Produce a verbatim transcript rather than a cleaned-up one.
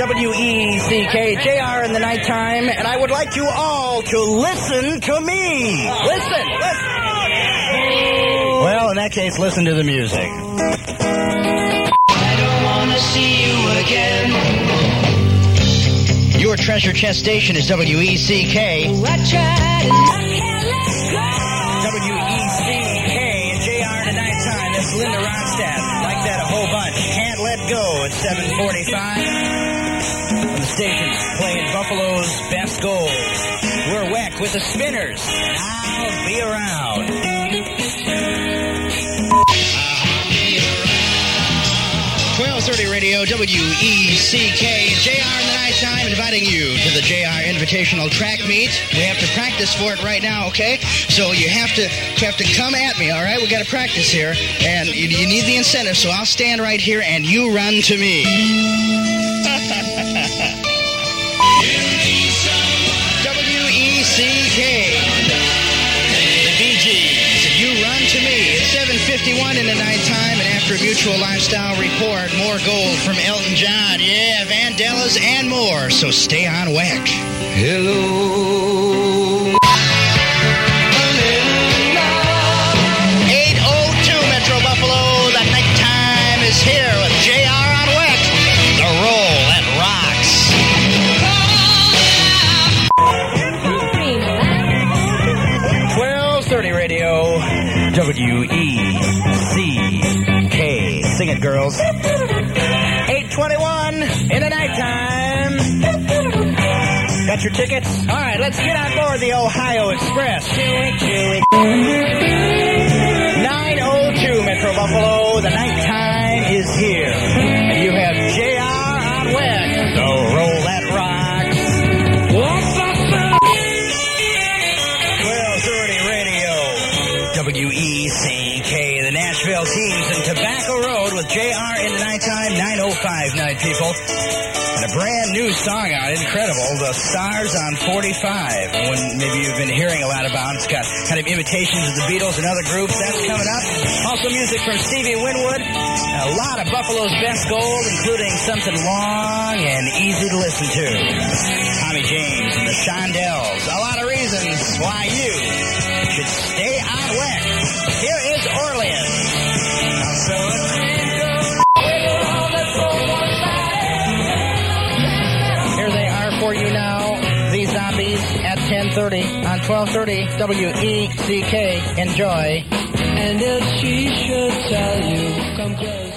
W E C K, J R in the nighttime, and I would like you all to listen to me. Listen, listen. Well, in that case, listen to the music. I don't want to see you again. Your treasure chest station is W E C K. Oh, I tried and I can't let go. W E C K and J R in the nighttime. That's Linda Ronstadt. Like that a whole bunch. Can't let go at seven forty-five. The station's playing Buffalo's best goals. We're Weck with the Spinners. I'll be around. twelve thirty Radio, W E C K, J R in the nighttime, inviting you to the J R Invitational Track Meet. We have to practice for it right now, okay? So you have to you have to come at me, all right? We got to practice here, and you, you need the incentive, so I'll stand right here, and you run to me. W E C K, the Bee Gees, you run to me. It's seven fifty-one in the nighttime, and after a Mutual Lifestyle report, more gold from Elton John, yeah, Vandellas, and more. So stay on Weck. Hello. eight oh two Metro Buffalo, the nighttime is here with J R on Weck. The roll that rocks. twelve thirty Radio, W E C K. Sing it, girls. eight twenty-one in the nighttime. Got your tickets? All right, let's get on board the Ohio Express. nine oh two Metro Buffalo, the nighttime is here. And you have J R on Weck, the roll that rocks. twelve thirty Radio, W E C K, the Nashville Teams in Tobacco Road with J R in the nighttime, nine oh five night people. And a brand new song out, incredible, The Stars on forty-five. One maybe you've been hearing a lot about. It's got kind of imitations of the Beatles and other groups. That's coming up. Also music from Stevie Winwood. And a lot of Buffalo's best gold, including something long and easy to listen to. Tommy James and the Shondells. A lot of reasons why you should stay on Weck. Here is Orleans. So here they are for you now, these zombies at ten thirty on twelve thirty W E C K. Enjoy. And if she should tell you, come close.